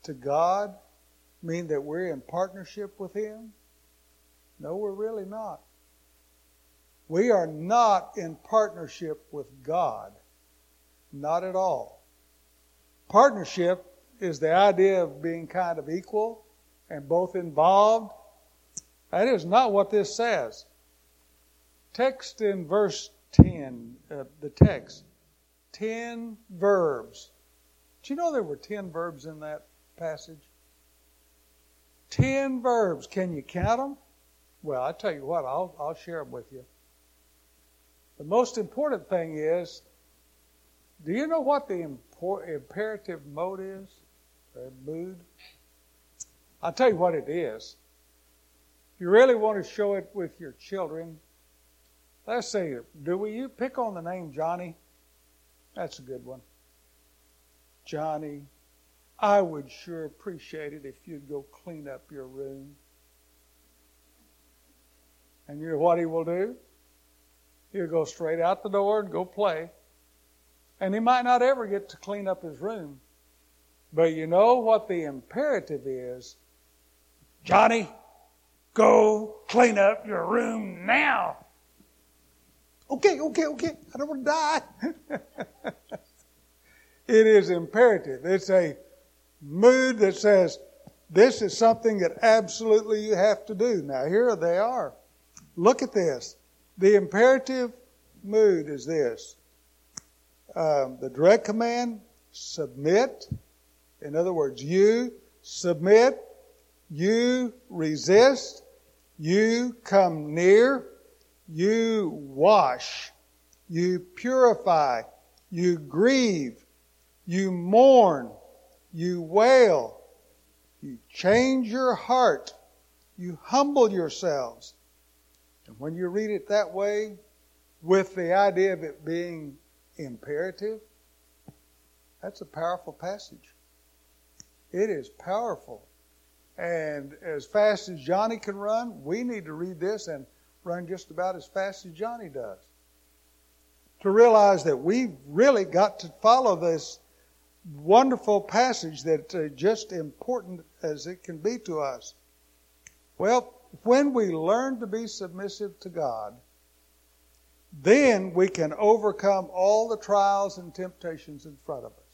to God mean that we're in partnership with Him? No, we're really not. We are not in partnership with God. Not at all. Partnership is the idea of being kind of equal and both involved. That is not what this says. Text in verse 10, the text, 10 verbs. Did you know there were 10 verbs in that passage? 10 verbs. Can you count them? Well, I tell you what, I'll share them with you. The most important thing is, do you know what the imperative mode is? Or mood? I'll tell you what it is. If you really want to show it with your children, let's say, you pick on the name Johnny? That's a good one. Johnny, I would sure appreciate it if you'd go clean up your room. And you know what he will do? He'll go straight out the door and go play. And he might not ever get to clean up his room. But you know what the imperative is? Johnny, go clean up your room now. Okay. I don't want to die. It is imperative. It's a mood that says, this is something that absolutely you have to do. Now, here they are. Look at this. The imperative mood is this. The direct command, submit. In other words, you submit, you resist, you come near, you wash, you purify, you grieve, you mourn, you wail, you change your heart, you humble yourselves. And when you read it that way, with the idea of it being imperative, that's a powerful passage. It is powerful. And as fast as Johnny can run, we need to read this and run just about as fast as Johnny does. To realize that we've really got to follow this wonderful passage that just important as it can be to us. Well, when we learn to be submissive to God, then we can overcome all the trials and temptations in front of us.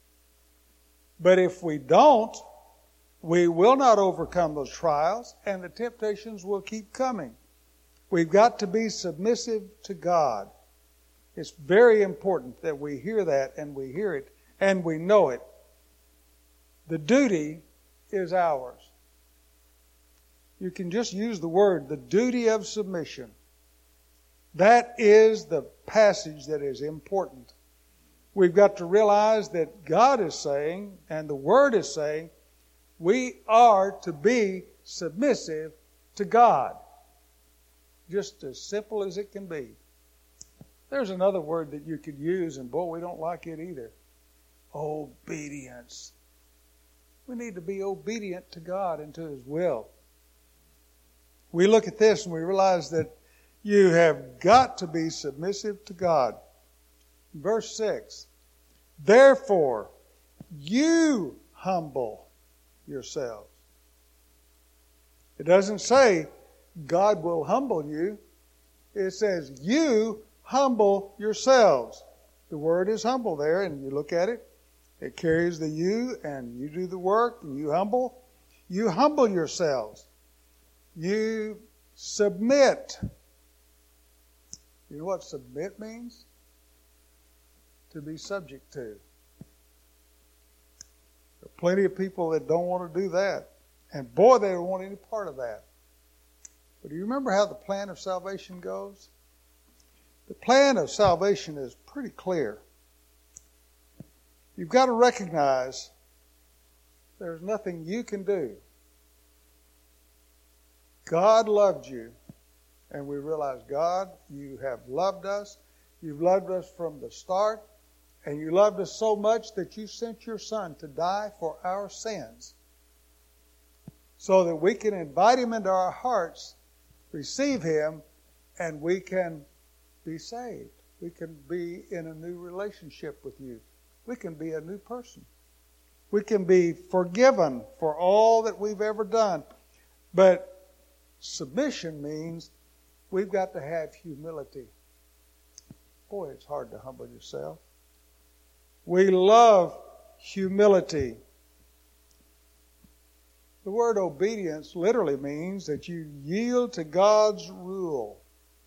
But if we don't, we will not overcome those trials, and the temptations will keep coming. We've got to be submissive to God. It's very important that we hear that, and we hear it, and we know it. The duty is ours. You can just use the word, the duty of submission. That is the passage that is important. We've got to realize that God is saying, and the Word is saying, we are to be submissive to God. Just as simple as it can be. There's another word that you could use, and boy, we don't like it either. Obedience. We need to be obedient to God and to His will. We look at this and we realize that you have got to be submissive to God. Verse 6. Therefore, you humble yourselves. It doesn't say God will humble you. It says you humble yourselves. The word is humble there, and you look at it. It carries the you, and you do the work, and you humble. You humble yourselves. You submit. You know what submit means? To be subject to. There are plenty of people that don't want to do that. And boy, they don't want any part of that. But do you remember how the plan of salvation goes? The plan of salvation is pretty clear. You've got to recognize there's nothing you can do. God loved you. And we realize, God, you have loved us. You've loved us from the start. And you loved us so much that you sent your Son to die for our sins. So that we can invite Him into our hearts, receive Him, and we can be saved. We can be in a new relationship with you. We can be a new person. We can be forgiven for all that we've ever done. But submission means we've got to have humility. Boy, it's hard to humble yourself. We love humility. The word obedience literally means that you yield to God's rule.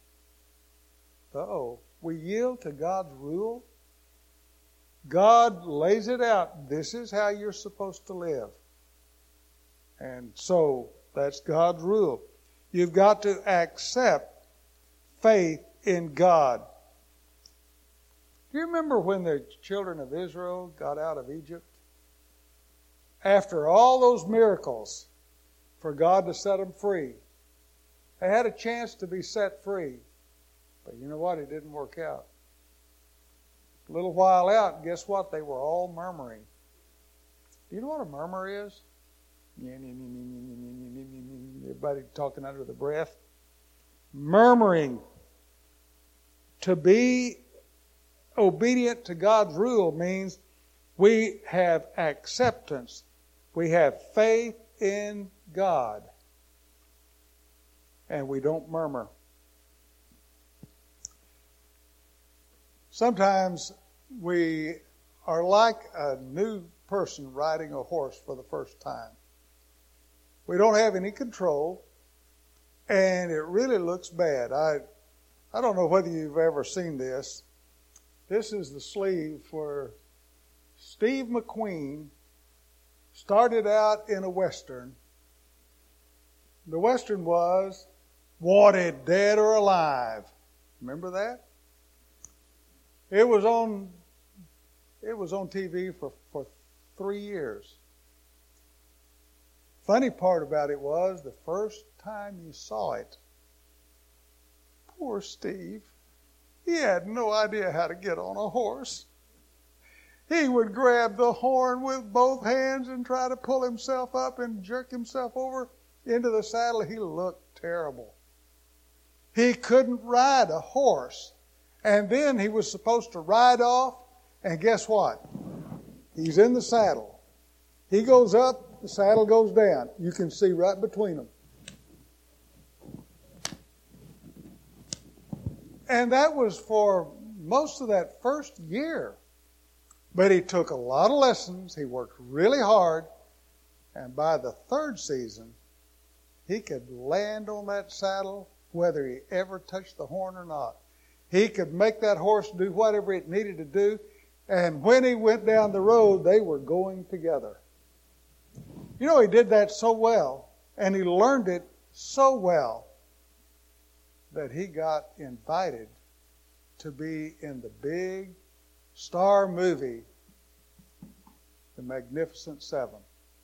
We yield to God's rule? God lays it out. This is how you're supposed to live. And so, that's God's rule. You've got to accept faith in God. Do you remember when the children of Israel got out of Egypt? After all those miracles for God to set them free, they had a chance to be set free. But you know what? It didn't work out. A little while out, guess what? They were all murmuring. Do you know what a murmur is? Everybody talking under the breath. Murmuring. To be obedient to God's rule means we have acceptance. We have faith in God. And we don't murmur. Sometimes we are like a new person riding a horse for the first time. We don't have any control, and it really looks bad. I don't know whether you've ever seen this. This is the sleeve where Steve McQueen started out in a Western. The Western was Wanted, Dead or Alive. Remember that? It was on TV for 3 years. Funny part about it was the first time you saw it, poor Steve, he had no idea how to get on a horse. He would grab the horn with both hands and try to pull himself up and jerk himself over into the saddle. He looked terrible. He couldn't ride a horse. And then he was supposed to ride off, and guess what? He's in the saddle. He goes up, the saddle goes down. You can see right between them. And that was for most of that first year. But he took a lot of lessons. He worked really hard. And by the third season, he could land on that saddle whether he ever touched the horn or not. He could make that horse do whatever it needed to do. And when he went down the road, they were going together. You know, he did that so well, and he learned it so well, that he got invited to be in the big star movie, The Magnificent Seven.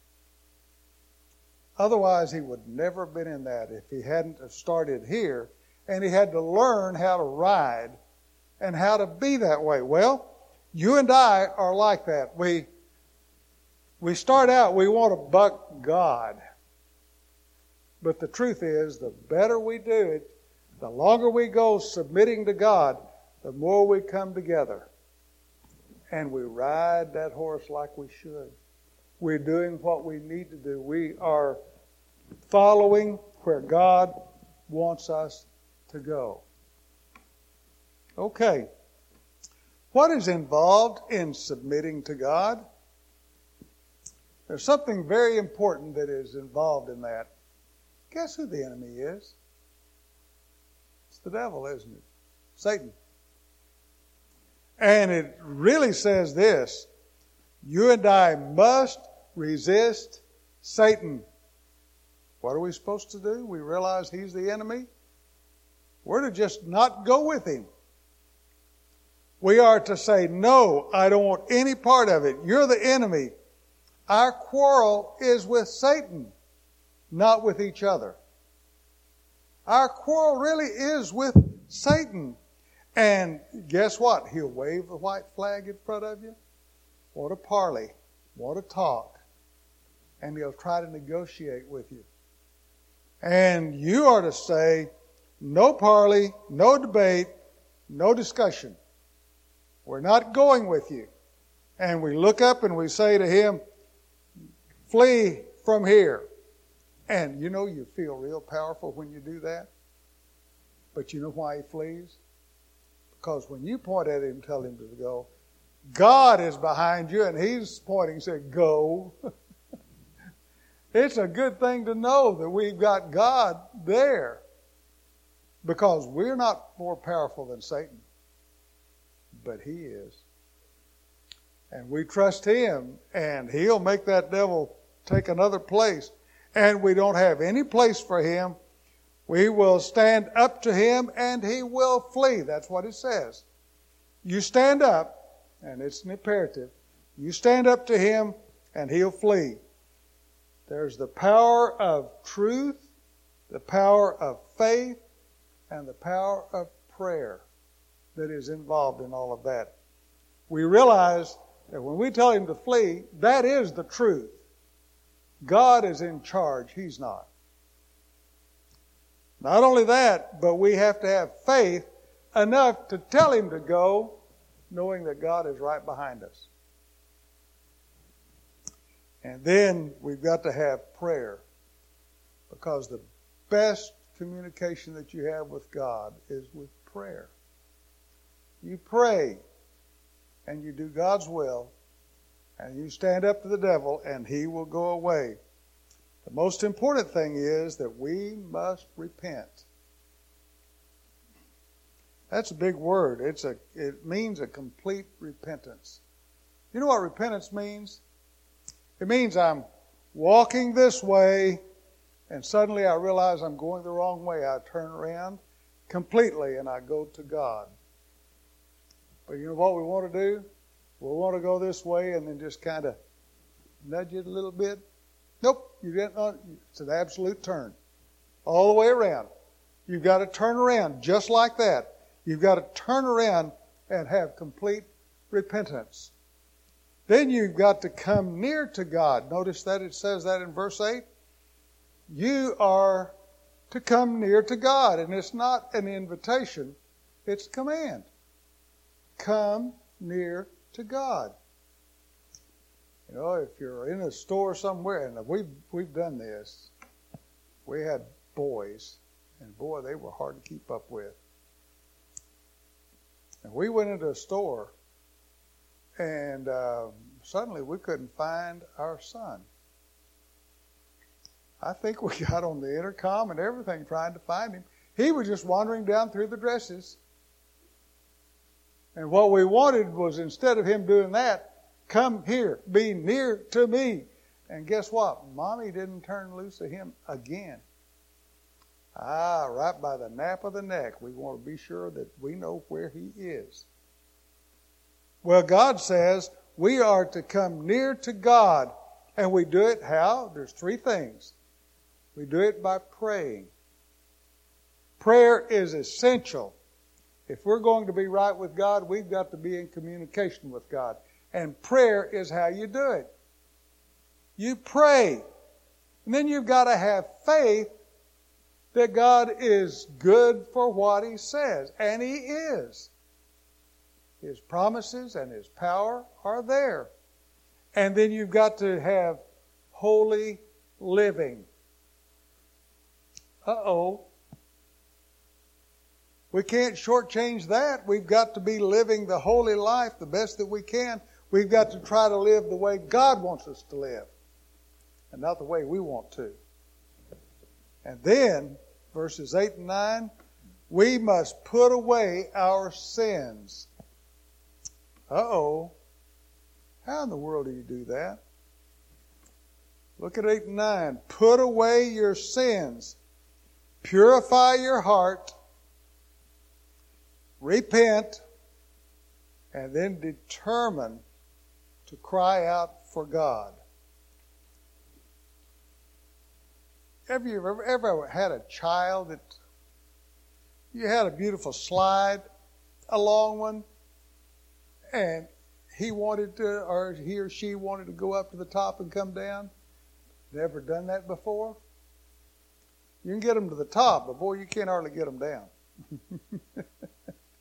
Otherwise, he would never have been in that if he hadn't have started here, and he had to learn how to ride and how to be that way. Well, you and I are like that. We start out, we want to buck God. But the truth is, the better we do it, the longer we go submitting to God, the more we come together. And we ride that horse like we should. We're doing what we need to do. We are following where God wants us to go. Okay. What is involved in submitting to God? There's something very important that is involved in that. Guess who the enemy is? It's the devil, isn't it? Satan. And it really says this: you and I must resist Satan. What are we supposed to do? We realize he's the enemy. We're to just not go with him. We are to say, no, I don't want any part of it. You're the enemy. Our quarrel is with Satan, not with each other. Our quarrel really is with Satan. And guess what? He'll wave the white flag in front of you. What a parley. What a talk. And he'll try to negotiate with you. And you are to say, no parley, no debate, no discussion. We're not going with you. And we look up and we say to him, flee from here. And you know you feel real powerful when you do that. But you know why he flees? Because when you point at him and tell him to go, God is behind you and he's pointing and saying, go. It's a good thing to know that we've got God there. Because we're not more powerful than Satan. But he is. And we trust him, and he'll make that devil take another place. And we don't have any place for him. We will stand up to him, and he will flee. That's what it says. You stand up, and it's an imperative. You stand up to him, and he'll flee. There's the power of truth, the power of faith, and the power of prayer that is involved in all of that. We realize that when we tell him to flee, that is the truth. God is in charge. He's not. Not only that, but we have to have faith enough to tell him to go, knowing that God is right behind us. And then we've got to have prayer, because the best communication that you have with God is with prayer. You pray, and you do God's will, and you stand up to the devil, and he will go away. The most important thing is that we must repent. That's a big word. It means a complete repentance. You know what repentance means? It means I'm walking this way, and suddenly I realize I'm going the wrong way. I turn around completely, and I go to God. But you know what we want to do? We want to go this way and then just kind of nudge it a little bit. Nope, you didn't. It's an absolute turn. All the way around. You've got to turn around just like that. You've got to turn around and have complete repentance. Then you've got to come near to God. Notice that it says that in verse 8. You are to come near to God. And it's not an invitation. It's a command. Come near to God. You know, if you're in a store somewhere, and we've done this. We had boys, and boy, they were hard to keep up with. And we went into a store, and suddenly we couldn't find our son. I think we got on the intercom and everything trying to find him. He was just wandering down through the dresses. And what we wanted was, instead of him doing that, come here, be near to me. And guess what? Mommy didn't turn loose of him again. Right by the nape of the neck. We want to be sure that we know where he is. Well, God says we are to come near to God. And we do it how? There's three things. We do it by praying. Prayer is essential. If we're going to be right with God, we've got to be in communication with God. And prayer is how you do it. You pray. And then you've got to have faith that God is good for what He says. And He is. His promises and His power are there. And then you've got to have holy living. We can't shortchange that. We've got to be living the holy life the best that we can. We've got to try to live the way God wants us to live, and not the way we want to. And then, verses 8 and 9, we must put away our sins. How in the world do you do that? Look at 8 and 9. Put away your sins. Purify your heart. Repent. And then determine to cry out for God. Have you ever had a child that you had a beautiful slide, a long one, and he wanted to, or he or she wanted to go up to the top and come down? Never done that before? You can get them to the top, but boy, you can't hardly get them down.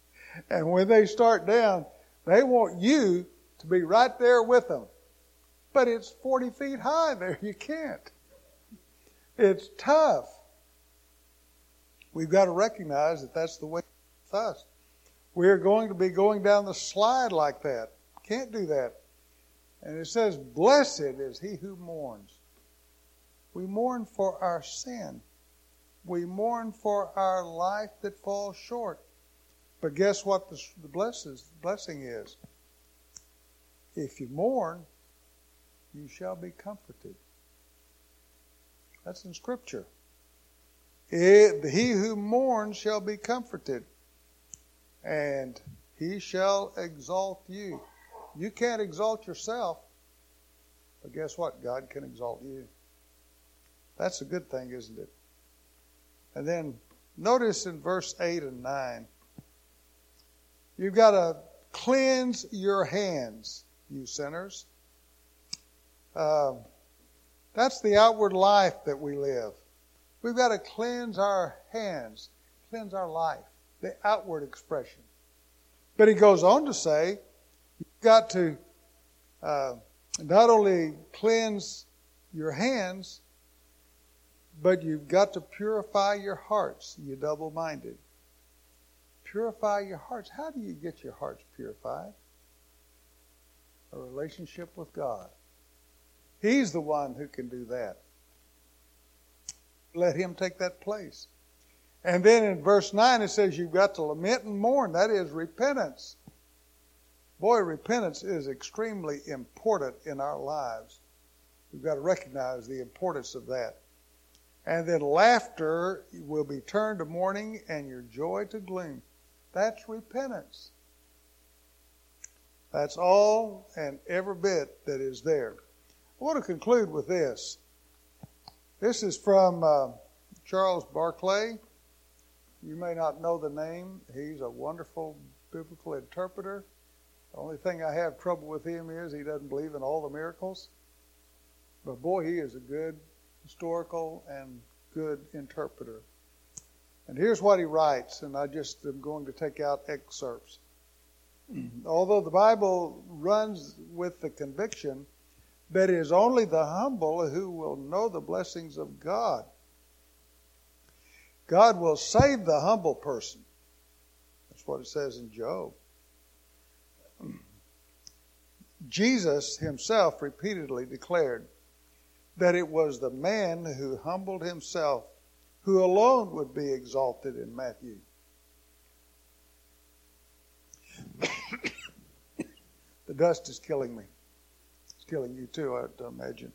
And when they start down, they want you to be right there with them. But it's 40 feet high there. You can't. It's tough. We've got to recognize that that's the way with us. We're going to be going down the slide like that. Can't do that. And it says, blessed is he who mourns. We mourn for our sin. We mourn for our life that falls short. But guess what the blessing is? If you mourn, you shall be comforted. That's in Scripture. He who mourns shall be comforted, and he shall exalt you. You can't exalt yourself, but guess what? God can exalt you. That's a good thing, isn't it? And then notice in verse 8 and 9, you've got to cleanse your hands, you sinners. That's the outward life that we live. We've got to cleanse our hands, cleanse our life, the outward expression. But he goes on to say, you've got to not only cleanse your hands, but you've got to purify your hearts, you double-minded. Purify your hearts. How do you get your hearts purified? A relationship with God. He's the one who can do that. Let him take that place. And then in verse 9 it says you've got to lament and mourn. That is repentance. Boy, repentance is extremely important in our lives. We've got to recognize the importance of that. And then laughter will be turned to mourning and your joy to gloom. That's repentance. That's all and every bit that is there. I want to conclude with this. This is from Charles Barclay. You may not know the name. He's a wonderful biblical interpreter. The only thing I have trouble with him is he doesn't believe in all the miracles. But boy, he is a good historical and good interpreter. And here's what he writes, and I just am going to take out excerpts. Although the Bible runs with the conviction that it is only the humble who will know the blessings of God. God will save the humble person. That's what it says in Job. Jesus himself repeatedly declared that it was the man who humbled himself who alone would be exalted in Matthew. The dust is killing me. It's killing you too, I imagine.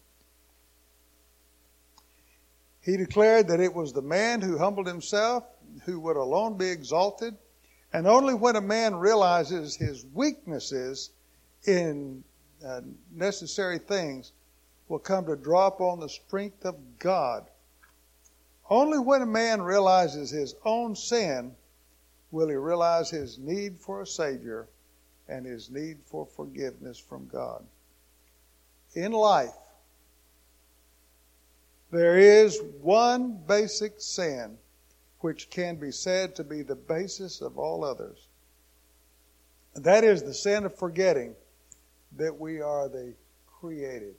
He declared that it was the man who humbled himself who would alone be exalted. And only when a man realizes his weaknesses in necessary things will come to draw upon the strength of God. Only when a man realizes his own sin will he realize his need for a Savior and his need for forgiveness from God. In life, there is one basic sin which can be said to be the basis of all others. And that is the sin of forgetting that we are the created.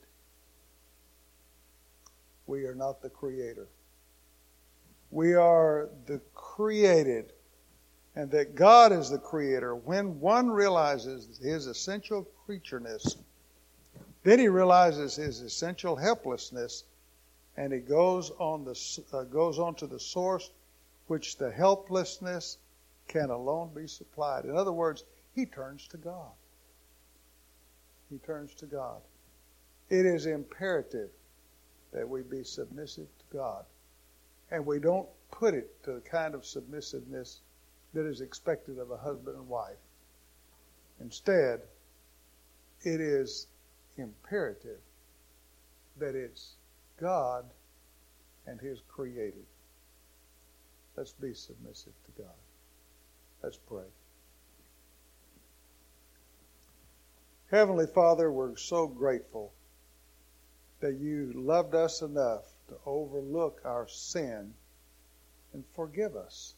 We are not the creator. We are the created, and that God is the creator. When one realizes his essential creatureness, then he realizes his essential helplessness, and he goes on to the source which the helplessness can alone be supplied. In other words, he turns to God. He turns to God. It is imperative that we be submissive to God. And we don't put it to the kind of submissiveness that is expected of a husband and wife. Instead, it is imperative that it's God and his created. Let's be submissive to God. Let's pray. Heavenly Father, we're so grateful that you loved us enough to overlook our sin and forgive us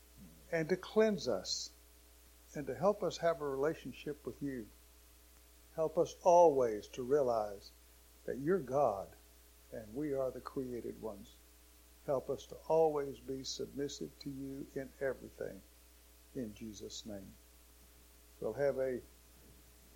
and to cleanse us and to help us have a relationship with you. Help us always to realize that you're God and we are the created ones. Help us to always be submissive to you in everything. In Jesus' name. So have a